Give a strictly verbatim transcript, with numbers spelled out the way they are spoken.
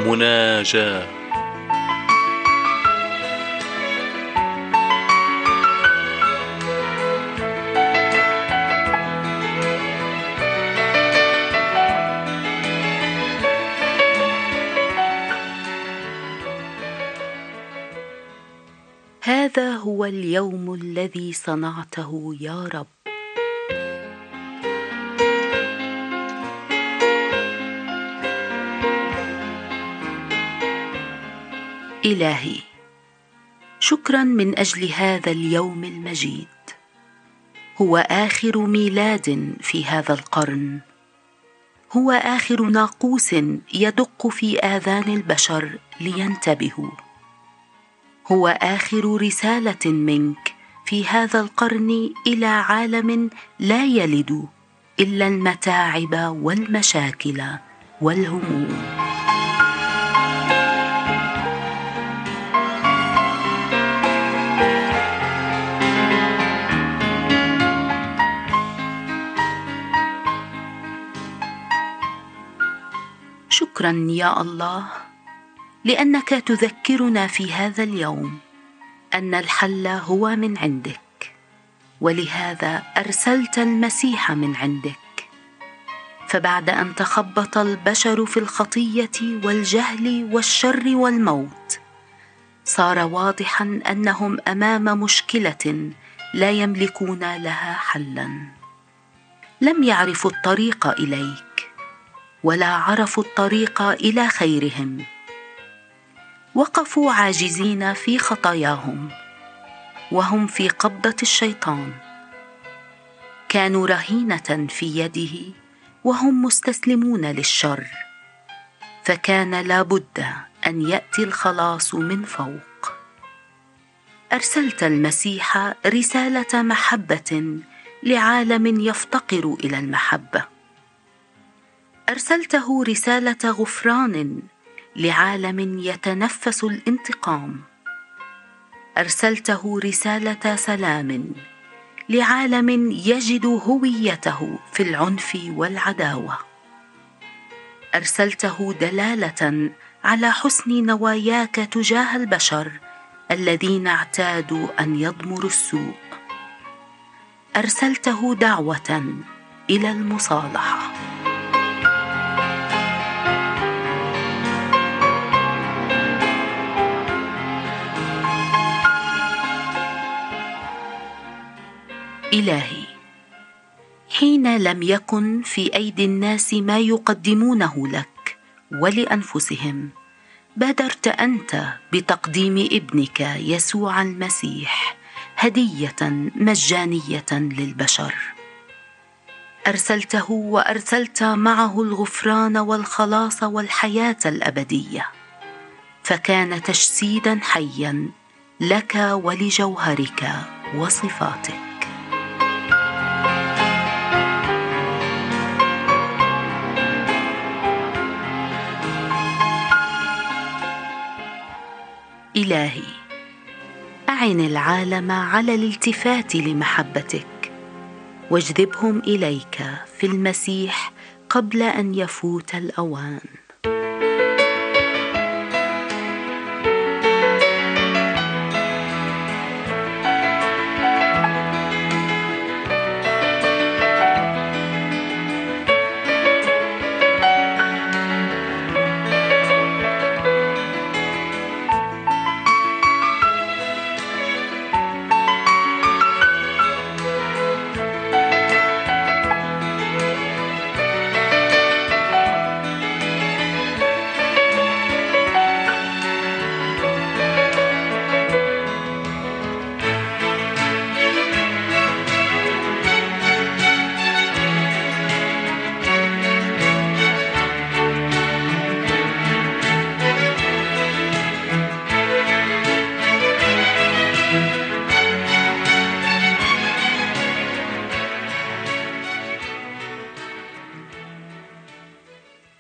مناجاة. هذا هو اليوم الذي صنعته يا رب. إلهي، شكراً من أجل هذا اليوم المجيد. هو آخر ميلاد في هذا القرن، هو آخر ناقوس يدق في آذان البشر لينتبهوا، هو آخر رسالة منك في هذا القرن إلى عالم لا يلد إلا المتاعب والمشاكل والهموم. شكراً يا الله لأنك تذكرنا في هذا اليوم أن الحل هو من عندك، ولهذا أرسلت المسيح من عندك. فبعد أن تخبط البشر في الخطية والجهل والشر والموت، صار واضحاً أنهم أمام مشكلة لا يملكون لها حلاً. لم يعرفوا الطريق إليك ولا عرفوا الطريق إلى خيرهم، وقفوا عاجزين في خطاياهم وهم في قبضة الشيطان، كانوا رهينة في يده وهم مستسلمون للشر، فكان لابد أن يأتي الخلاص من فوق. أرسلت المسيح رسالة محبة لعالم يفتقر إلى المحبة، أرسلته رسالة غفران لعالم يتنفس الانتقام، أرسلته رسالة سلام لعالم يجد هويته في العنف والعداوة، أرسلته دلالة على حسن نواياك تجاه البشر الذين اعتادوا أن يضمروا السوء، أرسلته دعوة إلى المصالحة. إلهي، حين لم يكن في أيدي الناس ما يقدمونه لك ولأنفسهم، بادرت أنت بتقديم ابنك يسوع المسيح هدية مجانية للبشر. أرسلته وأرسلت معه الغفران والخلاص والحياة الأبدية، فكان تجسيدا حيا لك ولجوهرك وصفاتك. إلهي، أعن العالم على الالتفات لمحبتك، واجذبهم إليك في المسيح قبل أن يفوت الأوان.